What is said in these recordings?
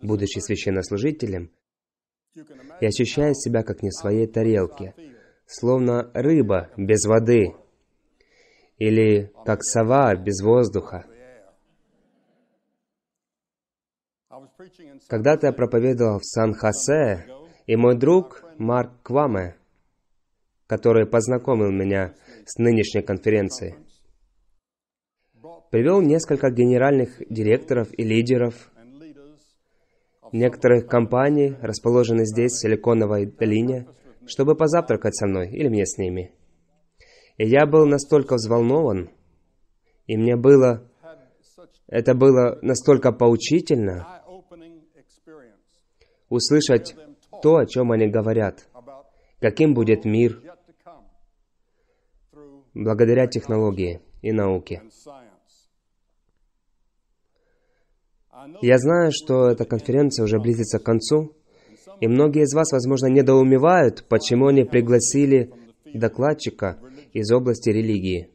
будучи священнослужителем, я ощущаю себя как не в своей тарелке, словно рыба без воды, или как сова без воздуха. Когда-то я проповедовал в Сан-Хосе, и мой друг Марк Кваме, который познакомил меня с нынешней конференцией, привел несколько генеральных директоров и лидеров некоторых компаний, расположенных здесь, в Силиконовой долине, чтобы позавтракать со мной или мне с ними. И я был настолько взволнован, и это было настолько поучительно услышать то, о чем они говорят, каким будет мир благодаря технологии и науке. Я знаю, что эта конференция уже близится к концу, и многие из вас, возможно, недоумевают, почему они пригласили докладчика из области религии.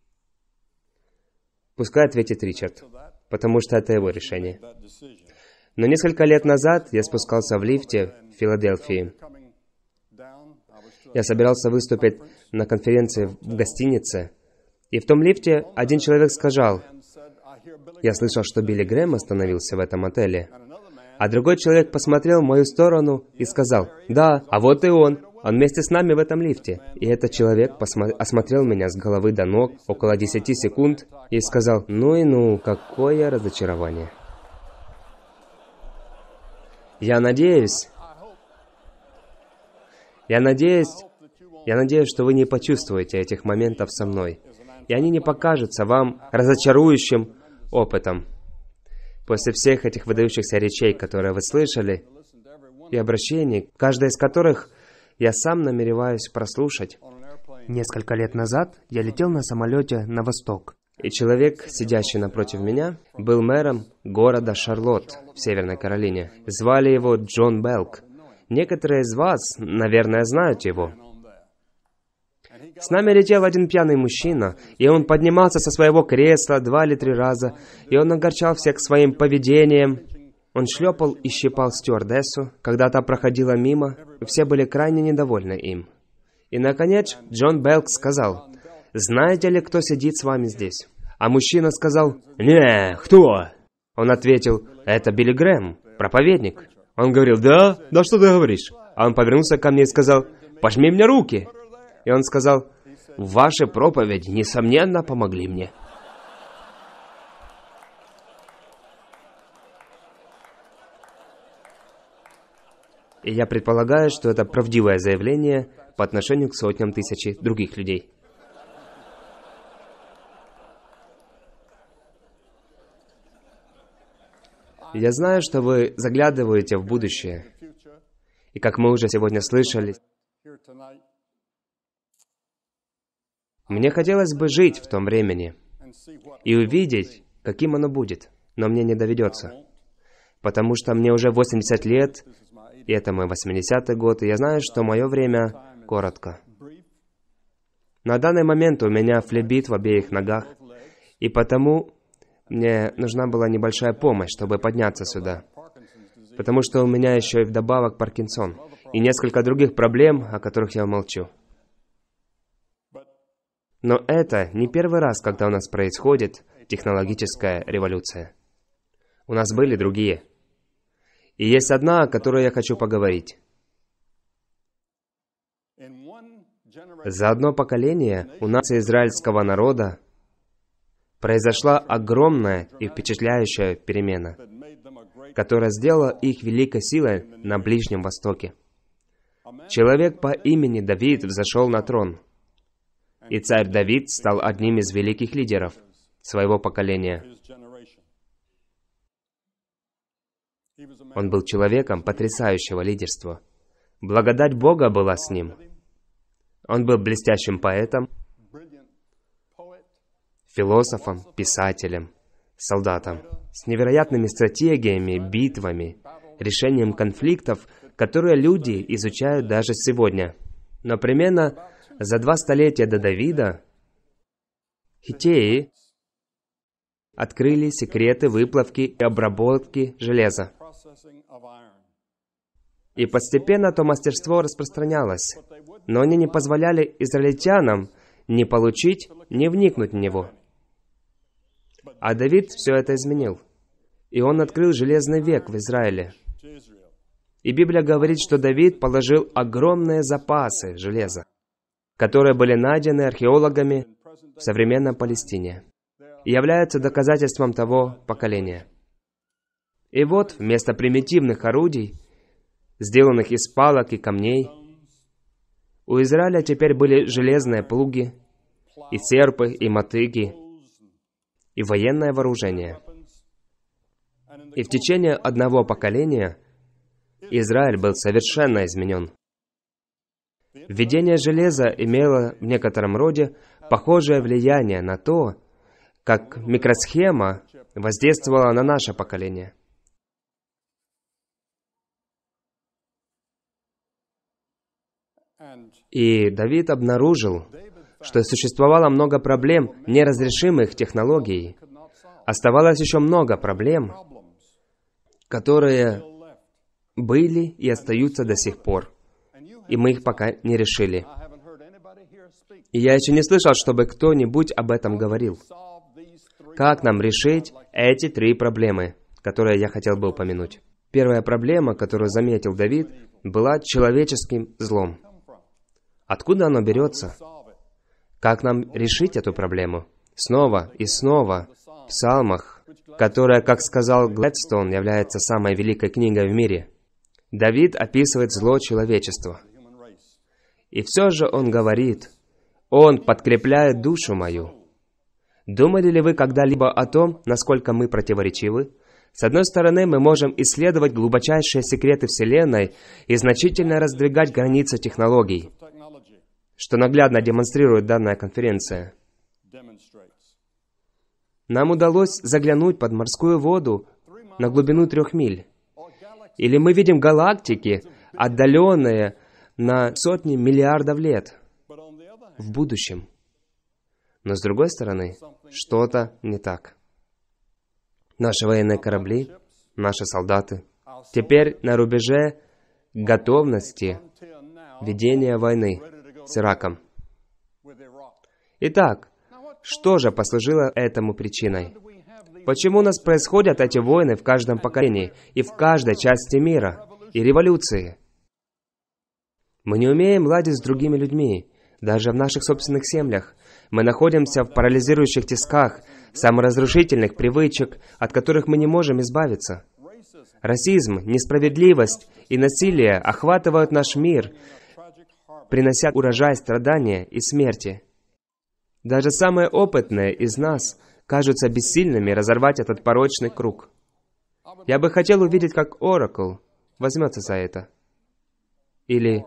Пускай ответит Ричард, потому что это его решение. Но несколько лет назад я спускался в лифте в Филадельфии. Я собирался выступить на конференции в гостинице, и в том лифте один человек сказал: «Я слышал, что Билли Грэм остановился в этом отеле». А другой человек посмотрел в мою сторону и сказал: «Да, а вот и он вместе с нами в этом лифте». И этот человек осмотрел меня с головы до ног около 10 секунд и сказал: «Ну и ну, какое разочарование». Я надеюсь, что вы не почувствуете этих моментов со мной, и они не покажутся вам разочарующим опытом. После всех этих выдающихся речей, которые вы слышали, и обращений, каждая из которых я сам намереваюсь прослушать. Несколько лет назад я летел на самолете на восток, и человек, сидящий напротив меня, был мэром города Шарлотт в Северной Каролине. Звали его Джон Белк. Некоторые из вас, наверное, знают его. С нами летел один пьяный мужчина, и он поднимался со своего кресла 2 или 3 раза, и он огорчал всех своим поведением. Он шлепал и щипал стюардессу, когда та проходила мимо, и все были крайне недовольны им. И, наконец, Джон Белк сказал: «Знаете ли, кто сидит с вами здесь?» А мужчина сказал: «Не, кто?» Он ответил: «Это Билли Грэм, проповедник». Он говорил: «Да? Да что ты говоришь?» А он повернулся ко мне и сказал: «Пожми мне руки». И он сказал: «Ваши проповеди, несомненно, помогли мне». И я предполагаю, что это правдивое заявление по отношению к сотням тысяч других людей. Я знаю, что вы заглядываете в будущее. И как мы уже сегодня слышали, мне хотелось бы жить в том времени и увидеть, каким оно будет, но мне не доведется. Потому что мне уже 80 лет, и это мой 80-й год, и я знаю, что мое время коротко. На данный момент у меня флебит в обеих ногах, и потому мне нужна была небольшая помощь, чтобы подняться сюда. Потому что у меня еще и вдобавок Паркинсон, и несколько других проблем, о которых я умолчу. Но это не первый раз, когда у нас происходит технологическая революция. У нас были другие. И есть одна, о которой я хочу поговорить. За одно поколение у нации израильского народа произошла огромная и впечатляющая перемена, которая сделала их великой силой на Ближнем Востоке. Человек по имени Давид взошел на трон, и царь Давид стал одним из великих лидеров своего поколения. Он был человеком потрясающего лидерства. Благодать Бога была с ним. Он был блестящим поэтом, философом, писателем, солдатом, с невероятными стратегиями, битвами, решением конфликтов, которые люди изучают даже сегодня. Но примерно за 2 столетия до Давида хиттеи открыли секреты выплавки и обработки железа. И постепенно то мастерство распространялось. Но они не позволяли израильтянам ни получить, ни вникнуть в него. А Давид все это изменил. И он открыл железный век в Израиле. И Библия говорит, что Давид положил огромные запасы железа, которые были найдены археологами в современной Палестине и являются доказательством того поколения. И вот, вместо примитивных орудий, сделанных из палок и камней, у Израиля теперь были железные плуги, и серпы, и мотыги, и военное вооружение. И в течение одного поколения Израиль был совершенно изменен. Введение железа имело в некотором роде похожее влияние на то, как микросхема воздействовала на наше поколение. И Давид обнаружил, что существовало много проблем, неразрешимых технологий. Оставалось еще много проблем, которые были и остаются до сих пор. И мы их пока не решили. И я еще не слышал, чтобы кто-нибудь об этом говорил. Как нам решить эти 3 проблемы, которые я хотел бы упомянуть? Первая проблема, которую заметил Давид, была человеческим злом. Откуда оно берется? Как нам решить эту проблему? Снова и снова в Псалмах, которая, как сказал Глэдстон, является самой великой книгой в мире, Давид описывает зло человечества. И все же он говорит: «Он подкрепляет душу мою». Думали ли вы когда-либо о том, насколько мы противоречивы? С одной стороны, мы можем исследовать глубочайшие секреты Вселенной и значительно раздвигать границы технологий, что наглядно демонстрирует данная конференция. Нам удалось заглянуть под морскую воду на глубину 3 миль. Или мы видим галактики, отдаленные на сотни миллиардов лет в будущем. Но с другой стороны, что-то не так. Наши военные корабли, наши солдаты, теперь на рубеже готовности ведения войны с Ираком. Итак, что же послужило этому причиной? Почему у нас происходят эти войны в каждом поколении и в каждой части мира, и революции? Мы не умеем ладить с другими людьми, даже в наших собственных семьях. Мы находимся в парализующих тисках, саморазрушительных привычек, от которых мы не можем избавиться. Расизм, несправедливость и насилие охватывают наш мир, принося урожай страдания и смерти. Даже самые опытные из нас кажутся бессильными разорвать этот порочный круг. Я бы хотел увидеть, как Oracle возьмется за это. Или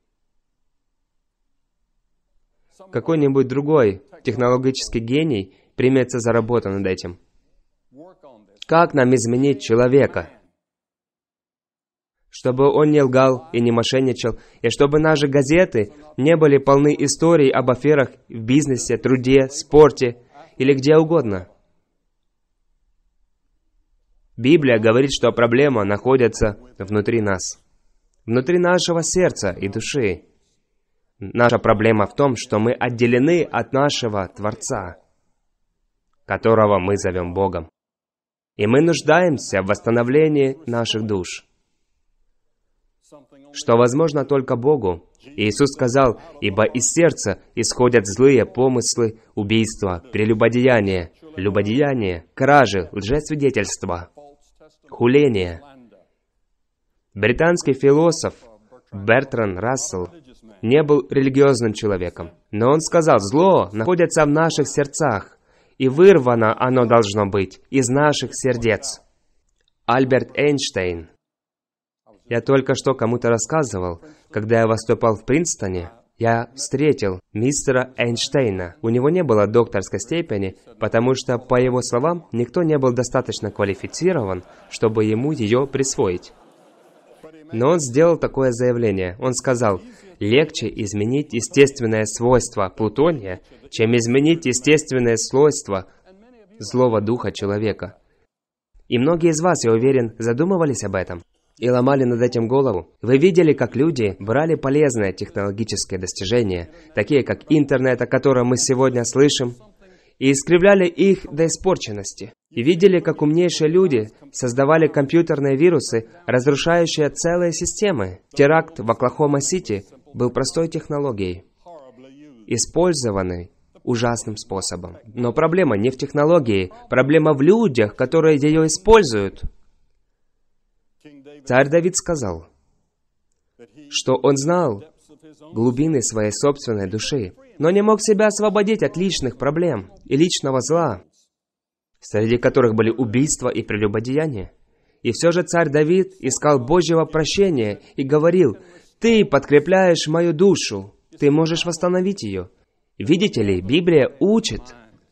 какой-нибудь другой технологический гений примется за работу над этим. Как нам изменить человека, чтобы он не лгал и не мошенничал, и чтобы наши газеты не были полны историй об аферах в бизнесе, труде, спорте или где угодно? Библия говорит, что проблема находится внутри нас, внутри нашего сердца и души. Наша проблема в том, что мы отделены от нашего Творца, которого мы зовем Богом. И мы нуждаемся в восстановлении наших душ, что возможно только Богу. Иисус сказал: «Ибо из сердца исходят злые помыслы, убийства, прелюбодеяние, любодеяние, кражи, лжесвидетельства, хуление». Британский философ Бертранд Рассел не был религиозным человеком, но он сказал: «Зло находится в наших сердцах, и вырвано оно должно быть из наших сердец». Альберт Эйнштейн. Я только что кому-то рассказывал, когда я выступал в Принстоне, я встретил мистера Эйнштейна. У него не было докторской степени, потому что, по его словам, никто не был достаточно квалифицирован, чтобы ему ее присвоить. Но он сделал такое заявление. Он сказал: «Легче изменить естественное свойство плутония, чем изменить естественное свойство злого духа человека». И многие из вас, я уверен, задумывались об этом и ломали над этим голову. Вы видели, как люди брали полезные технологические достижения, такие как интернет, о котором мы сегодня слышим, и искривляли их до испорченности. И видели, как умнейшие люди создавали компьютерные вирусы, разрушающие целые системы. Теракт в Оклахома-Сити был простой технологией, использованной ужасным способом. Но проблема не в технологии, проблема в людях, которые ее используют. Царь Давид сказал, что он знал глубины своей собственной души, но не мог себя освободить от личных проблем и личного зла, среди которых были убийства и прелюбодеяния. И все же царь Давид искал Божьего прощения и говорил: «Ты подкрепляешь мою душу, ты можешь восстановить ее». Видите ли, Библия учит,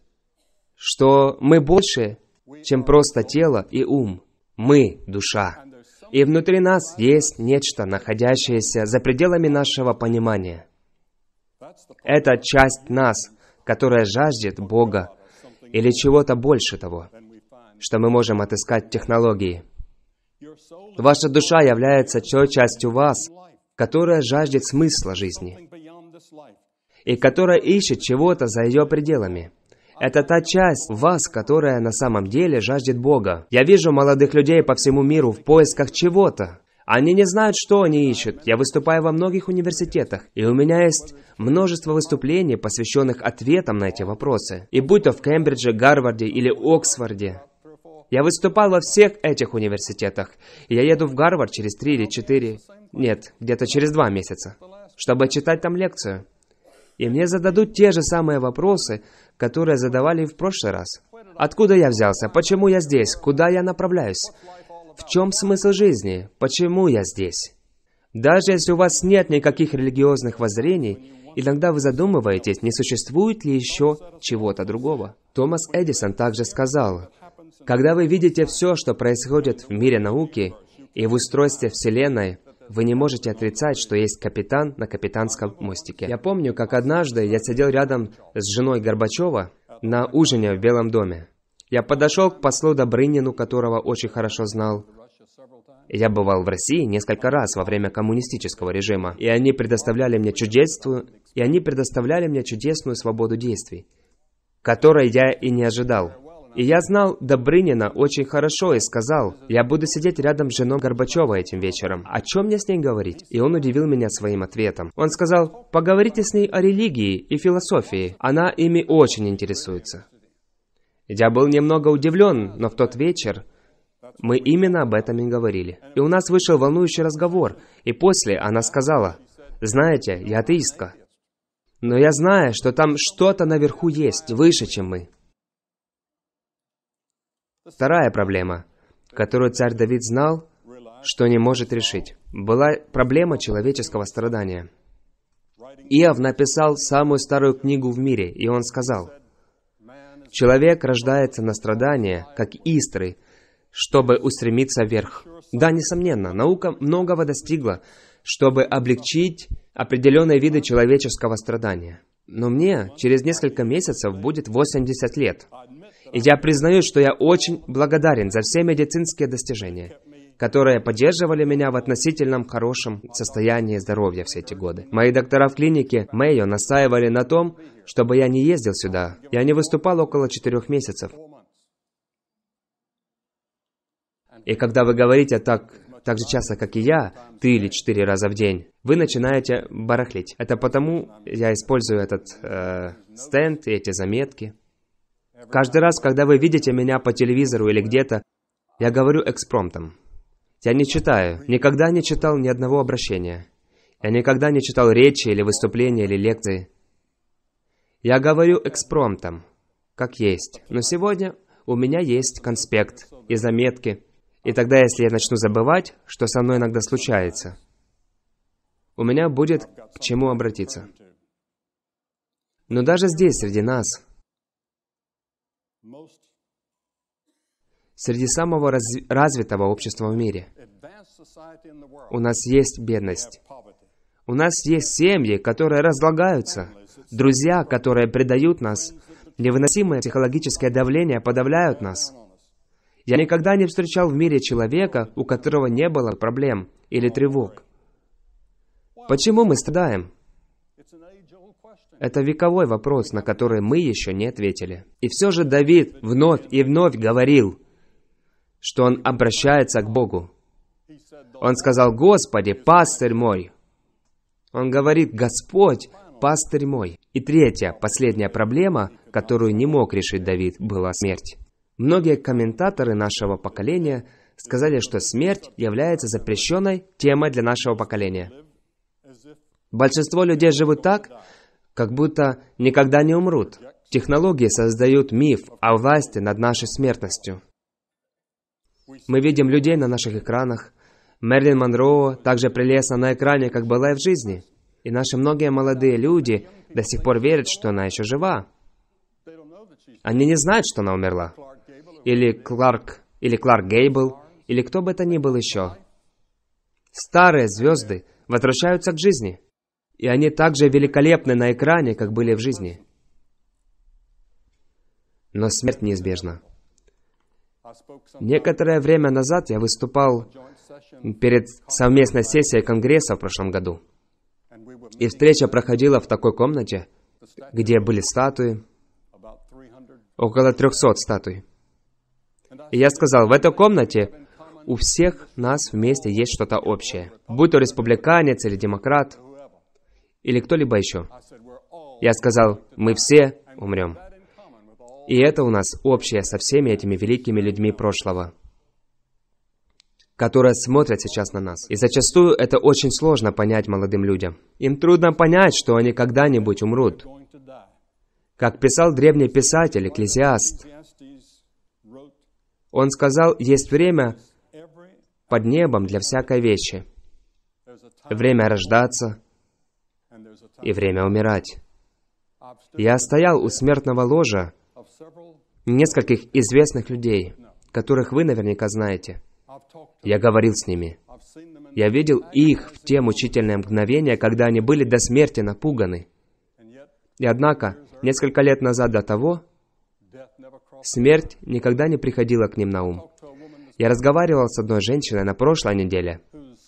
что мы больше, чем просто тело и ум. Мы — душа. И внутри нас есть нечто, находящееся за пределами нашего понимания. Это часть нас, которая жаждет Бога или чего-то больше того, что мы можем отыскать в технологии. Ваша душа является той частью вас, которая жаждет смысла жизни и которая ищет чего-то за ее пределами. Это та часть вас, которая на самом деле жаждет Бога. Я вижу молодых людей по всему миру в поисках чего-то. Они не знают, что они ищут. Я выступаю во многих университетах, и у меня есть множество выступлений, посвященных ответам на эти вопросы. И будь то в Кембридже, Гарварде или Оксфорде. Я выступал во всех этих университетах. И я еду в Гарвард через 3 или 4, нет, где-то через 2 месяца, чтобы читать там лекцию. И мне зададут те же самые вопросы, которые задавали и в прошлый раз. Откуда я взялся? Почему я здесь? Куда я направляюсь? В чем смысл жизни? Почему я здесь? Даже если у вас нет никаких религиозных воззрений, иногда вы задумываетесь, не существует ли еще чего-то другого. Томас Эдисон также сказал: когда вы видите все, что происходит в мире науки и в устройстве Вселенной, вы не можете отрицать, что есть капитан на капитанском мостике. Я помню, как однажды я сидел рядом с женой Горбачева на ужине в Белом доме. Я подошел к послу Добрынину, которого очень хорошо знал. Я бывал в России несколько раз во время коммунистического режима, и они предоставляли мне чудесную свободу действий, которой я и не ожидал. И я знал Добрынина очень хорошо и сказал: я буду сидеть рядом с женой Горбачева этим вечером. О чем мне с ней говорить? И он удивил меня своим ответом. Он сказал: поговорите с ней о религии и философии. Она ими очень интересуется. Я был немного удивлен, но в тот вечер мы именно об этом и говорили. И у нас вышел волнующий разговор. И после она сказала: знаете, я атеистка. Но я знаю, что там что-то наверху есть, выше, чем мы. Вторая проблема, которую царь Давид знал, что не может решить, была проблема человеческого страдания. Иов написал самую старую книгу в мире, и он сказал: «Человек рождается на страдания, как искры, чтобы устремиться вверх». Да, несомненно, наука многого достигла, чтобы облегчить определенные виды человеческого страдания. Но мне через несколько месяцев будет 80 лет. И я признаю, что я очень благодарен за все медицинские достижения, которые поддерживали меня в относительном хорошем состоянии здоровья все эти годы. Мои доктора в клинике Мэйо настаивали на том, чтобы я не ездил сюда. Я не выступал около 4 месяцев. И когда вы говорите так же часто, как и я, 3 или 4 раза в день, вы начинаете барахлить. Это потому я использую этот стенд и эти заметки. Каждый раз, когда вы видите меня по телевизору или где-то, я говорю экспромтом. Я не читаю, никогда не читал ни одного обращения. Я никогда не читал речи или выступления или лекции. Я говорю экспромтом, как есть. Но сегодня у меня есть конспект и заметки. И тогда, если я начну забывать, что со мной иногда случается, у меня будет к чему обратиться. Но даже здесь, среди нас, среди самого развитого общества в мире, у нас есть бедность. У нас есть семьи, которые разлагаются, друзья, которые предают нас, невыносимое психологическое давление подавляют нас. Я никогда не встречал в мире человека, у которого не было проблем или тревог. Почему мы страдаем? Это вековой вопрос, на который мы еще не ответили. И все же Давид вновь и вновь говорил, что он обращается к Богу. Он сказал: «Господи, пастырь мой». Он говорит: «Господь, пастырь мой». И третья, последняя проблема, которую не мог решить Давид, была смерть. Многие комментаторы нашего поколения сказали, что смерть является запрещенной темой для нашего поколения. Большинство людей живут так, как будто никогда не умрут. Технологии создают миф о власти над нашей смертностью. Мы видим людей на наших экранах. Мэрилин Монро также прелестна на экране, как была и в жизни. И наши многие молодые люди до сих пор верят, что она еще жива. Они не знают, что она умерла. Или Кларк Гейбл, или кто бы это ни был еще. Старые звезды возвращаются к жизни. И они так же великолепны на экране, как были в жизни. Но смерть неизбежна. Некоторое время назад я выступал перед совместной сессией Конгресса в прошлом году. И встреча проходила в такой комнате, где были статуи, около 300 статуй. И я сказал: в этой комнате у всех нас вместе есть что-то общее. Будь то республиканец или демократ, или кто-либо еще. Я сказал: мы все умрем. И это у нас общее со всеми этими великими людьми прошлого, которые смотрят сейчас на нас. И зачастую это очень сложно понять молодым людям. Им трудно понять, что они когда-нибудь умрут. Как писал древний писатель Экклесиаст, он сказал: есть время под небом для всякой вещи. Время рождаться и время умирать. Я стоял у смертного ложа нескольких известных людей, которых вы наверняка знаете. Я говорил с ними. Я видел их в те мучительные мгновения, когда они были до смерти напуганы. И однако, несколько лет назад до того, смерть никогда не приходила к ним на ум. Я разговаривал с одной женщиной на прошлой неделе,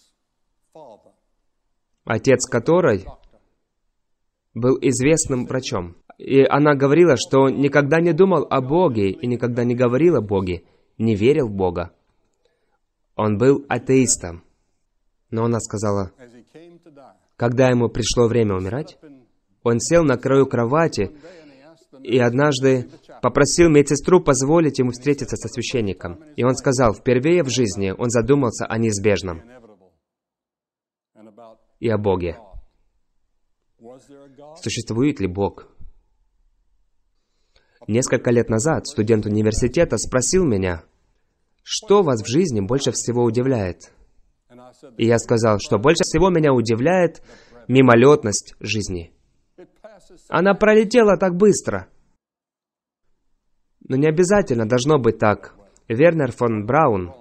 отец которой был известным врачом. И она говорила, что никогда не думал о Боге и никогда не говорил о Боге, не верил в Бога. Он был атеистом. Но она сказала, когда ему пришло время умирать, он сел на краю кровати и однажды попросил медсестру позволить ему встретиться со священником. И он сказал, впервые в жизни он задумался о неизбежном и о Боге. Существует ли Бог? Несколько лет назад студент университета спросил меня, что вас в жизни больше всего удивляет? И я сказал, что больше всего меня удивляет мимолетность жизни. Она пролетела так быстро. Но не обязательно должно быть так. Вернер фон Браун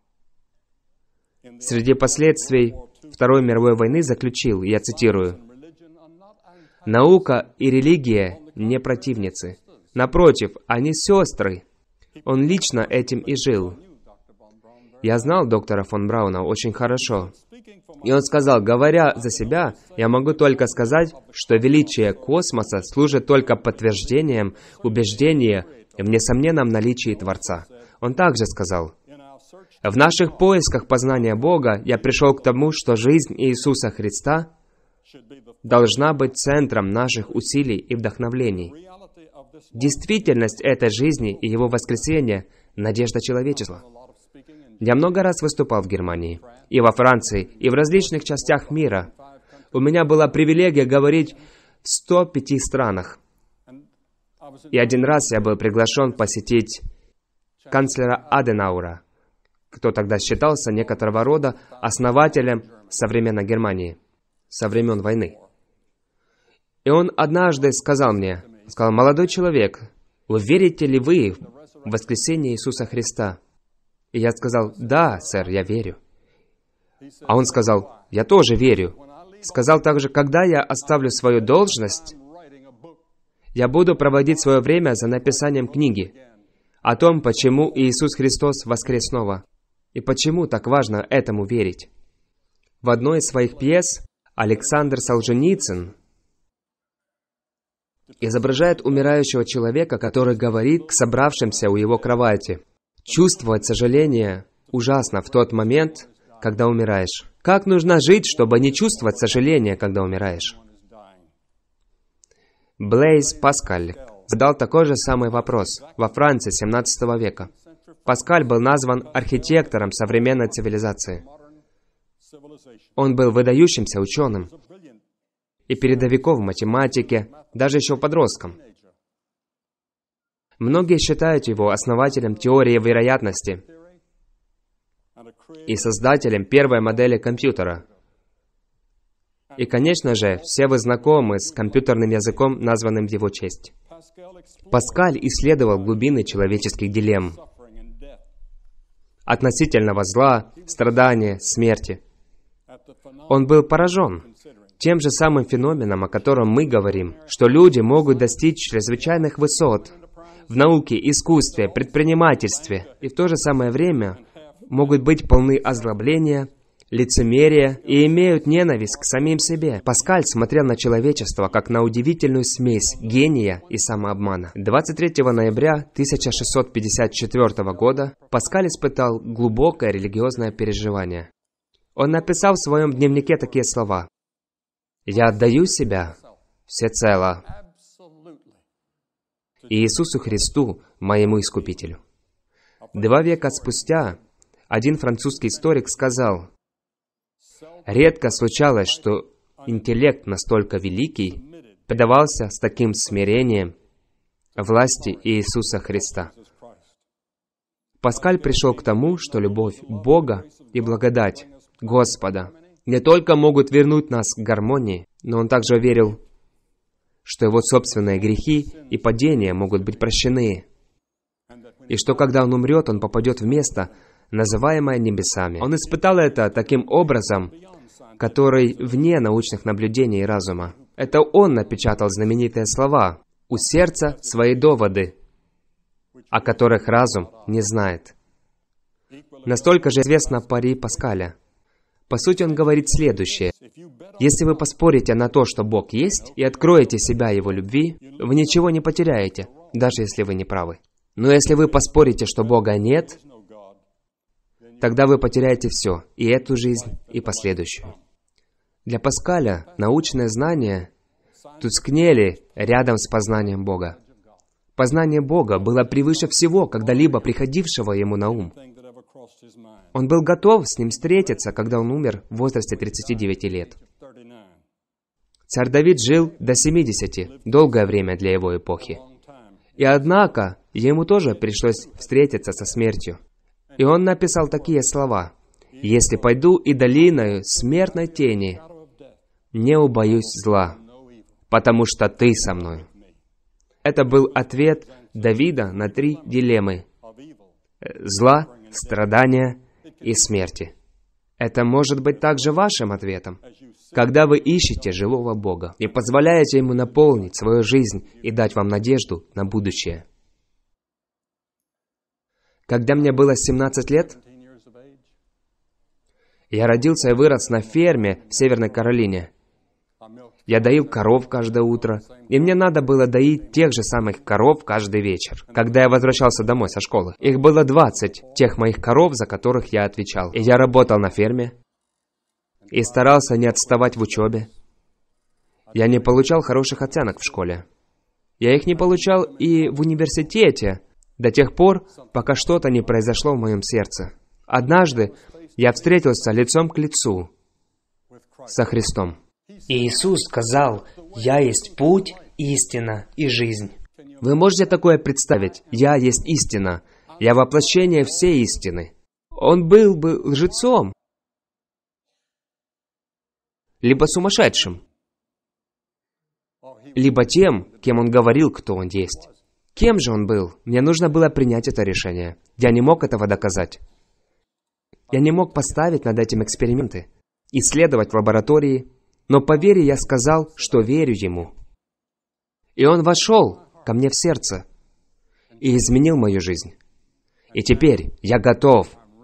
среди последствий Второй мировой войны заключил, я цитирую, «Наука и религия не противницы. Напротив, они сестры». Он лично этим и жил. Я знал доктора фон Брауна очень хорошо. И он сказал, говоря за себя, я могу только сказать, что величие космоса служит только подтверждением убеждения в несомненном наличии Творца. Он также сказал, в наших поисках познания Бога я пришел к тому, что жизнь Иисуса Христа должна быть центром наших усилий и вдохновлений. Действительность этой жизни и Его воскресения — надежда человечества. Я много раз выступал в Германии, и во Франции, и в различных частях мира. У меня была привилегия говорить в 105 странах. И один раз я был приглашен посетить канцлера Аденауэра, кто тогда считался некоторого рода основателем современной Германии, со времен войны. И он однажды сказал мне, молодой человек, вы верите ли вы в воскресение Иисуса Христа? И я сказал, да, сэр, я верю. А он сказал, я тоже верю. Сказал также, когда я оставлю свою должность, я буду проводить свое время за написанием книги. о том, почему Иисус Христос воскрес снова, и почему так важно этому верить. В одной из своих пьес Александр Солженицын изображает умирающего человека, который говорит к собравшимся у его кровати: «Чувствовать сожаление ужасно в тот момент, когда умираешь. Как нужно жить, чтобы не чувствовать сожаления, когда умираешь?» Блейз Паскаль задал такой же самый вопрос во Франции XVII века. Паскаль был назван архитектором современной цивилизации. Он был выдающимся ученым и передовиком в математике, даже еще подростком. Многие считают его основателем теории вероятности и создателем первой модели компьютера. И, конечно же, все вы знакомы с компьютерным языком, названным в его честь. Паскаль исследовал глубины человеческих дилемм относительного зла, страдания, смерти. Он был поражен тем же самым феноменом, о котором мы говорим, что люди могут достичь чрезвычайных высот в науке, искусстве, предпринимательстве, и в то же самое время могут быть полны озлобления, лицемерия и имеют ненависть к самим себе. Паскаль смотрел на человечество как на удивительную смесь гения и самообмана. 23 ноября 1654 года Паскаль испытал глубокое религиозное переживание. Он написал в своем дневнике такие слова: «Я отдаю себя всецело Иисусу Христу, моему Искупителю». 2 века спустя один французский историк сказал: «Редко случалось, что интеллект настолько великий предавался с таким смирением власти Иисуса Христа». Паскаль пришел к тому, что любовь Бога и благодать Господа не только могут вернуть нас к гармонии, но он также верил, что его собственные грехи и падения могут быть прощены, и что когда он умрет, он попадет в место, называемое небесами. Он испытал это таким образом, который вне научных наблюдений и разума. Это он напечатал знаменитые слова: «У сердца свои доводы, о которых разум не знает». Настолько же известно пари Паскаля. По сути, он говорит следующее: если вы поспорите на то, что Бог есть, и откроете себя Его любви, вы ничего не потеряете, даже если вы не правы. Но если вы поспорите, что Бога нет, тогда вы потеряете все, и эту жизнь, и последующую. Для Паскаля научные знания тускнели рядом с познанием Бога. Познание Бога было превыше всего, когда-либо приходившего ему на ум. Он был готов с ним встретиться, когда он умер в возрасте 39 лет. Царь Давид жил до 70, долгое время для его эпохи. И однако, ему тоже пришлось встретиться со смертью. И он написал такие слова: «Если пойду и долиною смертной тени, не убоюсь зла, потому что ты со мной». Это был ответ Давида на 3 дилеммы: зла, страдания и смерти. Это может быть также вашим ответом, когда вы ищете живого Бога и позволяете Ему наполнить свою жизнь и дать вам надежду на будущее. Когда мне было 17 лет, я родился и вырос на ферме в Северной Каролине. Я доил коров каждое утро, и мне надо было доить тех же самых коров каждый вечер, когда я возвращался домой со школы. Их было 20, тех моих коров, за которых я отвечал. И я работал на ферме, и старался не отставать в учебе. Я не получал хороших оценок в школе. Я их не получал и в университете, до тех пор, пока что-то не произошло в моем сердце. Однажды я встретился лицом к лицу со Христом. И Иисус сказал: «Я есть путь, истина и жизнь». Вы можете такое представить? «Я есть истина. Я воплощение всей истины». Он был бы лжецом, либо сумасшедшим, либо тем, кем он говорил, кто он есть. Кем же он был? Мне нужно было принять это решение. Я не мог этого доказать. Я не мог поставить над этим эксперименты, исследовать в лаборатории, но по вере я сказал, что верю Ему. И Он вошел ко мне в сердце. и изменил мою жизнь. И теперь я готов,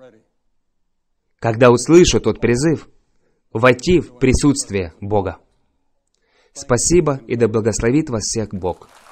когда услышу тот призыв, войти в присутствие Бога. Спасибо, и да благословит вас всех Бог.